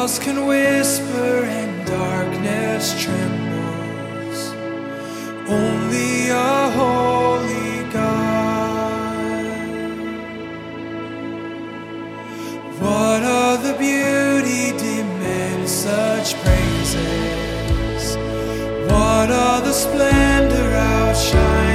else can whisper and darkness trembles? Only a holy God. What other beauty demands such praises? What other splendor outshines